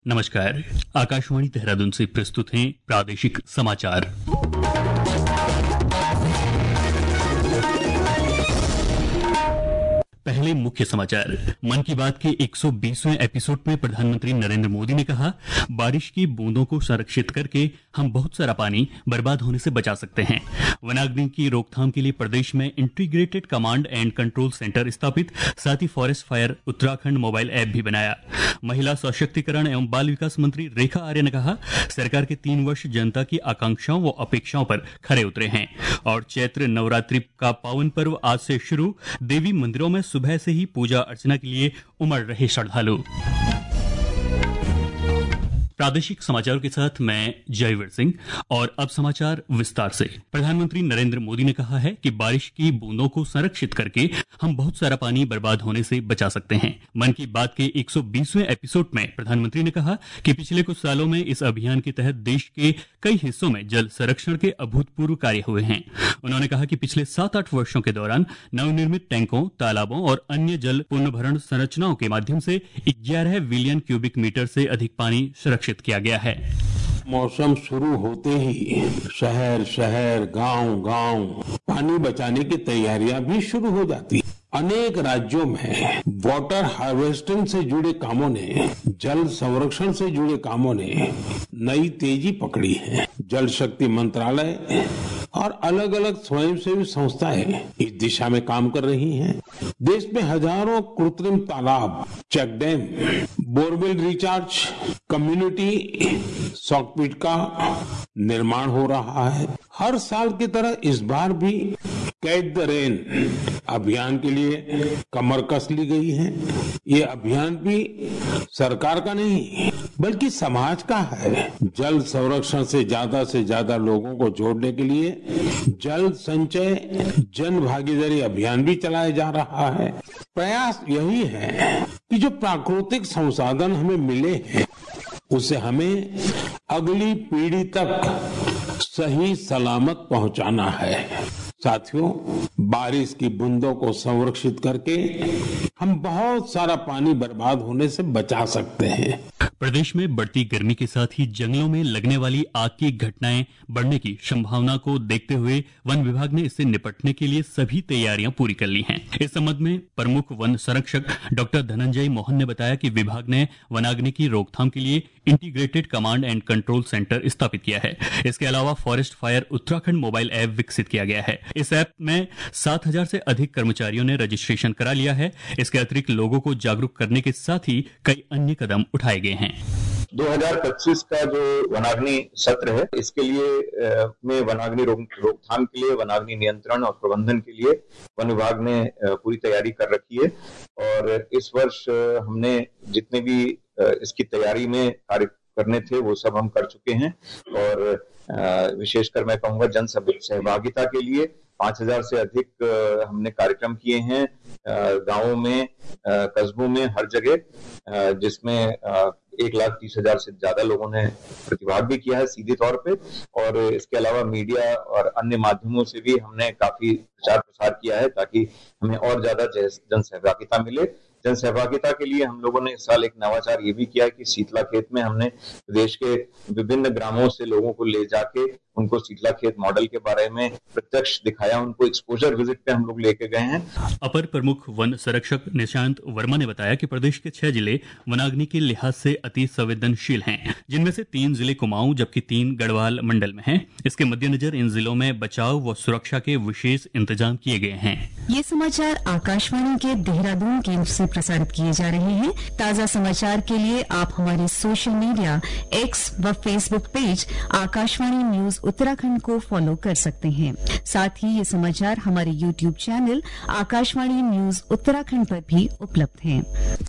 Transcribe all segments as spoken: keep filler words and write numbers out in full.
नमस्कार। आकाशवाणी देहरादून से प्रस्तुत हैं प्रादेशिक समाचार। पहले मुख्य समाचार। मन की बात के एक सौ बीसवें एपिसोड में प्रधानमंत्री नरेंद्र मोदी ने कहा, बारिश की बूंदों को संरक्षित करके हम बहुत सारा पानी बर्बाद होने से बचा सकते हैं। वनाग्नि की रोकथाम के लिए प्रदेश में integrated command and control centre स्थापित, साथ ही forest fire Uttarakhand mobile app भी बनाया। महिला सशक्तिकरण एवं बाल विकास मंत्री रेखा आर्य ने कहा, सरकार के तीन वर्ष जनता की आकांक्षाओं व अपेक्षाओं पर खरे उतरे हैं। और चैत्र नवरात्रि का पावन पर्व आज से शुरू, देवी मंदिरों में सुबह से ही पूजा अर्चना के लिए उमड़ रहे श्रद्धालु। प्रादेशिक समाचारों के साथ मैं जयवीर सिंह। और अब समाचार विस्तार से। प्रधानमंत्री नरेंद्र मोदी ने कहा है कि बारिश की बूंदों को संरक्षित करके हम बहुत सारा पानी बर्बाद होने से बचा सकते हैं। मन की बात के एक सौ बीसवें एपिसोड में प्रधानमंत्री ने कहा कि पिछले कुछ सालों में इस अभियान के तहत देश के कई हिस्सों में जल संरक्षण के अभूतपूर्व कार्य हुए हैं। उन्होंने कहा कि पिछले सात आठ वर्षों के दौरान नवनिर्मित टैंकों, तालाबों और अन्य जल पुनर्भरण संरचनाओं के माध्यम से ग्यारह बिलियन क्यूबिक मीटर से अधिक पानी सुरक्षित किया गया है। मौसम शुरू होते ही शहर शहर गांव गांव पानी बचाने की तैयारियां भी शुरू हो जाती। अनेक राज्यों में वाटर हार्वेस्टिंग से जुड़े कामों ने, जल संरक्षण से जुड़े कामों ने नई तेजी पकड़ी है। जल शक्ति मंत्रालय और अलग अलग स्वयंसेवी संस्थाएं इस दिशा में काम कर रही हैं। देश में हजारों कृत्रिम तालाब, check dam, borewell recharge, community soak pit का निर्माण हो रहा है। हर साल की तरह इस बार भी कैच द रेन अभियान के लिए कमर कस ली गई है। ये अभियान भी सरकार का नहीं बल्कि समाज का है। जल संरक्षण से ज्यादा से ज्यादा लोगों को जोड़ने के लिए जल संचय जन भागीदारी अभियान भी चलाया जा रहा है। प्रयास यही है कि जो प्राकृतिक संसाधन हमें मिले हैं उसे हमें अगली पीढ़ी तक सही सलामत पहुंचाना है। साथियों, बारिश की बूंदों को संरक्षित करके हम बहुत सारा पानी बर्बाद होने से बचा सकते हैं। प्रदेश में बढ़ती गर्मी के साथ ही जंगलों में लगने वाली आग की घटनाएं बढ़ने की संभावना को देखते हुए वन विभाग ने इससे निपटने के लिए सभी तैयारियां पूरी कर ली हैं। इस संबंध में प्रमुख वन संरक्षक डॉक्टर धनंजय मोहन ने बताया कि विभाग ने वनाग्नि की रोकथाम के लिए integrated command and control centre स्थापित किया है। इसके अलावा forest fire Uttarakhand mobile app विकसित किया गया है। इस ऐप में सात हजार से अधिक कर्मचारियों ने रजिस्ट्रेशन करा लिया है। इसके अतिरिक्त लोगों को जागरूक करने के साथ ही कई अन्य कदम उठाए गए हैं। दो हज़ार पच्चीस का जो वनाग्नि सत्र है, इसके लिए में वनाग्नि रोकथाम के लिए, वनाग्नि नियंत्रण और प्रबंधन के लिए वन विभाग ने पूरी तैयारी कर रखी है। और इस वर्ष हमने जितने भी इसकी तैयारी में कार्य करने थे वो सब हम कर चुके हैं। और विशेषकर मैं कहूँगा जन सहभागिता के लिए पांच हजार से अधिक हमने कार्यक्रम किए हैं गांवों में, कस्बों में, हर जगह, जिसमें एक लाख तीस हजार से ज्यादा लोगों ने प्रतिभाग भी किया है सीधे तौर पे। और इसके अलावा मीडिया और अन्य माध्यमों से भी हमने काफी प्रचार प्रसार किया है ताकि हमें और ज्यादा जन सहभागिता मिले। जन सहभागिता के लिए हम लोगों ने इस साल एक नवाचार ये भी किया है कि शीतला खेत में हमने प्रदेश के विभिन्न ग्रामों से लोगों को ले जाके उनको शीतला खेत मॉडल के बारे में प्रत्यक्ष दिखाया, उनको एक्सपोजर विजिट पे हम लोग लेके गए हैं। अपर प्रमुख वन संरक्षक निशांत वर्मा ने बताया कि प्रदेश के छह जिले वनाग्नि के लिहाज से अति संवेदनशील हैं, जिनमें से तीन जिले कुमाऊं जबकि तीन गढ़वाल मंडल में हैं। इसके मद्देनजर इन जिलों में बचाव व सुरक्षा के विशेष इंतजाम किए गए हैं। ये समाचार आकाशवाणी के देहरादून केंद्र से प्रसारित किए जा रहे हैं। ताज़ा समाचार के लिए आप हमारे सोशल मीडिया एक्स व Facebook page Akashvani news Uttarakhand को फॉलो कर सकते हैं। साथ ही ये समाचार हमारे YouTube channel Akashvani news Uttarakhand पर भी उपलब्ध हैं।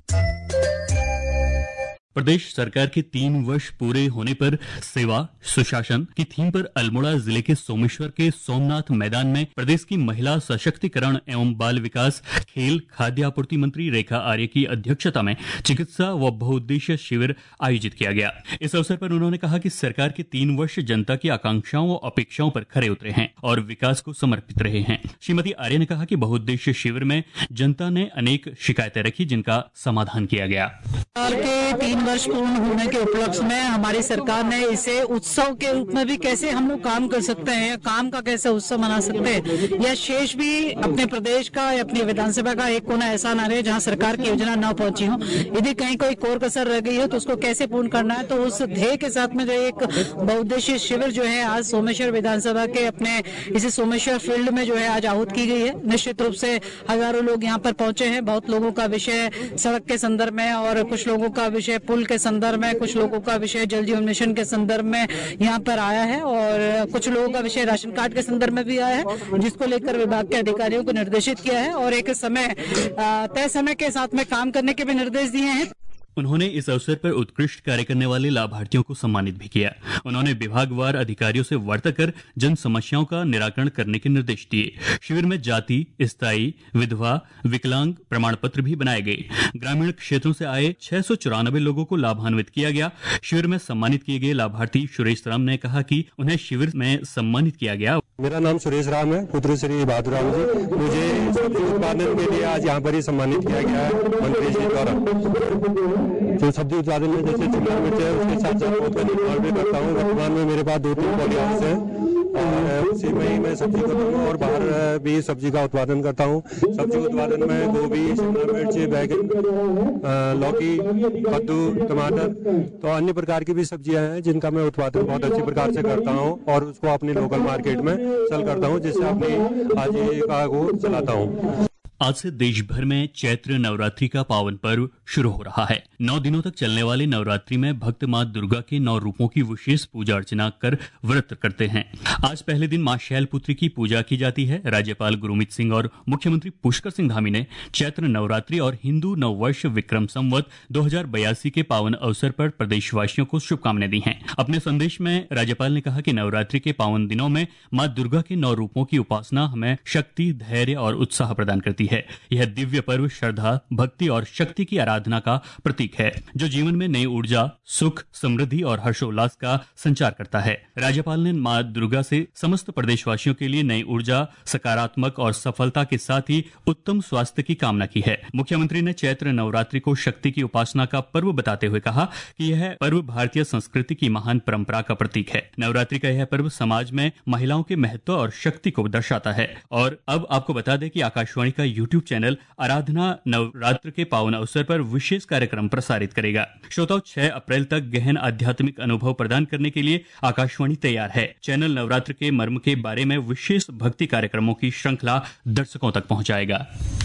प्रदेश सरकार के तीन वर्ष पूरे होने पर सेवा सुशासन की थीम पर अल्मोड़ा जिले के सोमेश्वर के सोमनाथ मैदान में प्रदेश की महिला सशक्तिकरण एवं बाल विकास, खेल, खाद्य आपूर्ति मंत्री रेखा आर्य की अध्यक्षता में चिकित्सा व बहुउद्देश्य शिविर आयोजित किया गया। इस अवसर पर उन्होंने कहा कि सरकार के तीन वर्ष जनता की आकांक्षाओं व अपेक्षाओं पर खरे उतरे हैं और विकास को समर्पित रहे हैं। श्रीमती आर्य ने कहा कि बहुउद्देश्य शिविर में जनता ने अनेक शिकायतें रखी जिनका समाधान किया गया। सरकार के तीन वर्ष पूर्ण होने के उपलक्ष्य में हमारी सरकार ने इसे उत्सव के रूप में भी कैसे हम लोग काम कर सकते हैं, काम का कैसे उत्सव मना सकते हैं, या शेष भी अपने प्रदेश का या अपनी विधानसभा का एक कोना ऐसा न रहे जहां सरकार की योजना न पहुंची हो। यदि कहीं कोई कोर कसर रह गई हो तो उसको कैसे पूर्ण करना है, तो उस ध्येय के साथ में जो एक बहुउद्देशीय शिविर जो है आज सोमेश्वर विधानसभा के अपने इसी सोमेश्वर फील्ड में जो है आज आहूत की गई है। निश्चित रूप से हजारों लोग यहाँ पर पहुंचे हैं। बहुत लोगों का विषय सड़क के संदर्भ में और कुछ लोगों का विषय पुल के संदर्भ में, कुछ लोगों का विषय जल जीवन मिशन के संदर्भ में यहाँ पर आया है और कुछ लोगों का विषय राशन कार्ड के संदर्भ में भी आया है, जिसको लेकर विभाग के अधिकारियों को निर्देशित किया है और एक समय तय समय के साथ में काम करने के भी निर्देश दिए हैं। उन्होंने इस अवसर पर उत्कृष्ट कार्य करने वाले लाभार्थियों को सम्मानित भी किया। उन्होंने विभागवार अधिकारियों से वार्ता कर जन समस्याओं का निराकरण करने के निर्देश दिए। शिविर में जाति, स्थायी, विधवा, विकलांग प्रमाण पत्र भी बनाए गए। ग्रामीण क्षेत्रों से आए छह सौ चौरानबे लोगों को लाभान्वित किया गया। शिविर में सम्मानित किए गए लाभार्थी सुरेश राम ने कहा कि उन्हें शिविर में सम्मानित किया गया। मेरा नाम सुरेश राम है, पुत्र श्री बहादुर राम जी। मुझे सब्जी उत्पादन के लिए आज यहाँ पर ही सम्मानित किया गया है मंत्री जी द्वारा। जो सब्जी उत्पादन में जैसे शिमला मिर्च है उसके साथ साथ पौध का निर्माण भी करता हूँ। वर्तमान में मेरे पास दो तीन पॉली हाउस है और उसी में ही मैं सब्जी करता हूँ और बाहर भी सब्जी का उत्पादन करता हूँ। सब्जी उत्पादन में गोभी, शिमला मिर्च, बैगन, लौकी, कद्दू, टमाटर तो अन्य प्रकार की भी सब्जियां हैं जिनका मैं उत्पादन बहुत अच्छी प्रकार से करता हूँ और उसको अपनी लोकल मार्केट में सेल करता हूँ, जिससे अपनी आजीविका को चलाता हूँ। आज से देश भर में चैत्र नवरात्रि का पावन पर्व शुरू हो रहा है। नौ दिनों तक चलने वाले नवरात्रि में भक्त मां दुर्गा के नौ रूपों की विशेष पूजा अर्चना कर व्रत करते हैं। आज पहले दिन मां शैलपुत्री की पूजा की जाती है। राज्यपाल गुरमीत सिंह और मुख्यमंत्री पुष्कर सिंह धामी ने चैत्र नवरात्रि और हिंदू नववर्ष विक्रम संवत दो हजार बयासी के पावन अवसर पर प्रदेशवासियों को शुभकामनाएं दी हैं। अपने संदेश में राज्यपाल ने कहा कि नवरात्रि के पावन दिनों में मां दुर्गा के नौ रूपों की उपासना हमें शक्ति, धैर्य और उत्साह प्रदान करती है। है यह दिव्य पर्व श्रद्धा, भक्ति और शक्ति की आराधना का प्रतीक है जो जीवन में नई ऊर्जा, सुख, समृद्धि और हर्षोल्लास का संचार करता है। राज्यपाल ने मां दुर्गा से समस्त प्रदेशवासियों के लिए नई ऊर्जा, सकारात्मक और सफलता के साथ ही उत्तम स्वास्थ्य की कामना की है। मुख्यमंत्री ने चैत्र नवरात्रि को शक्ति की उपासना का पर्व बताते हुए कहा कि यह पर्व भारतीय संस्कृति की महान परंपरा का प्रतीक है। नवरात्रि का यह पर्व समाज में महिलाओं के महत्व और शक्ति को दर्शाता है। और अब आपको बता दें कि आकाशवाणी का यूट्यूब चैनल आराधना नवरात्र के पावन अवसर पर विशेष कार्यक्रम प्रसारित करेगा। श्रोताओं, छह अप्रैल तक गहन आध्यात्मिक अनुभव प्रदान करने के लिए आकाशवाणी तैयार है। चैनल नवरात्र के मर्म के बारे में विशेष भक्ति कार्यक्रमों की श्रृंखला दर्शकों तक पहुंचाएगा।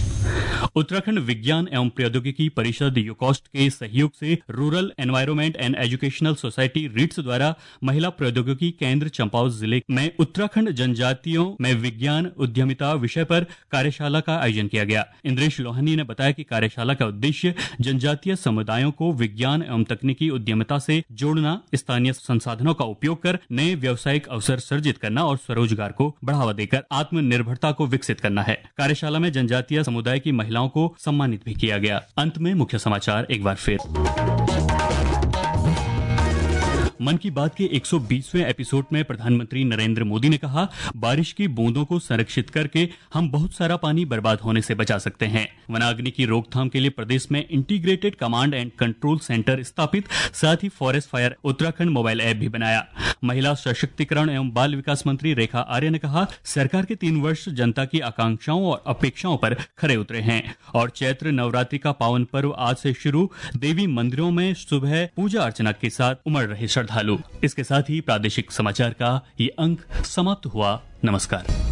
उत्तराखंड विज्ञान एवं प्रौद्योगिकी परिषद यूकॉस्ट के सहयोग से rural environment and educational society REETS द्वारा महिला प्रौद्योगिकी केंद्र चंपावत जिले में उत्तराखंड जनजातियों में विज्ञान उद्यमिता विषय पर कार्यशाला का आयोजन किया गया। इंद्रेश लोहानी ने बताया कि कार्यशाला का उद्देश्य जनजातीय समुदायों को विज्ञान एवं तकनीकी उद्यमिता से जोड़ना, स्थानीय संसाधनों का उपयोग कर नए व्यावसायिक अवसर सर्जित करना और स्वरोजगार को बढ़ावा देकर आत्मनिर्भरता को विकसित करना है। कार्यशाला में जनजातीय समुदाय की महिलाओं को सम्मानित भी किया गया। अंत में मुख्य समाचार एक बार फिर। मन की बात के एक सौ बीसवें एपिसोड में प्रधानमंत्री नरेंद्र मोदी ने कहा, बारिश की बूंदों को संरक्षित करके हम बहुत सारा पानी बर्बाद होने से बचा सकते हैं। वनाग्नि की रोकथाम के लिए प्रदेश में integrated command and control centre स्थापित, साथ ही forest fire Uttarakhand mobile app भी बनाया। महिला सशक्तिकरण एवं बाल विकास मंत्री रेखा आर्य ने कहा, सरकार के तीन वर्ष जनता की आकांक्षाओं और अपेक्षाओं पर खरे उतरे हैं। और चैत्र नवरात्रि का पावन पर्व आज से शुरू, देवी मंदिरों में सुबह पूजा अर्चना के साथ उमड़ रहे श्रद्धालु। इसके साथ ही प्रादेशिक समाचार का ये अंक समाप्त हुआ। नमस्कार।